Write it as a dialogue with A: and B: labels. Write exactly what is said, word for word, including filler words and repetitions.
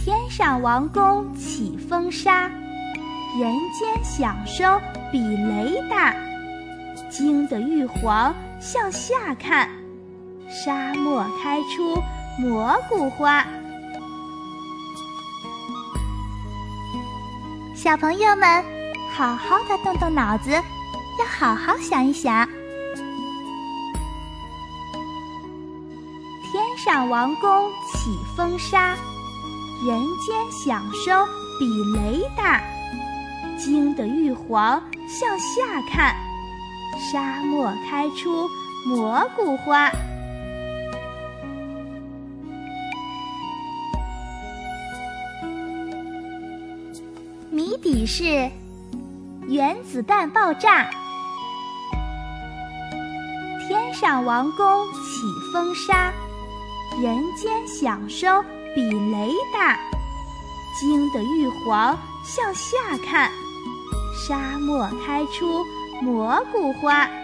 A: 天上王宫起风沙，人间享受比雷大。惊得玉皇向下看，沙漠开出蘑菇花。小朋友们，好好的动动脑子，要好好想一想。天上王宫起风沙，人间享受比雷大。惊得玉皇向下看，沙漠开出蘑菇花。谜底是原子弹爆炸。天上王宫起风沙，人间享受比雷大。惊得玉皇向下看，沙漠开出蘑菇花。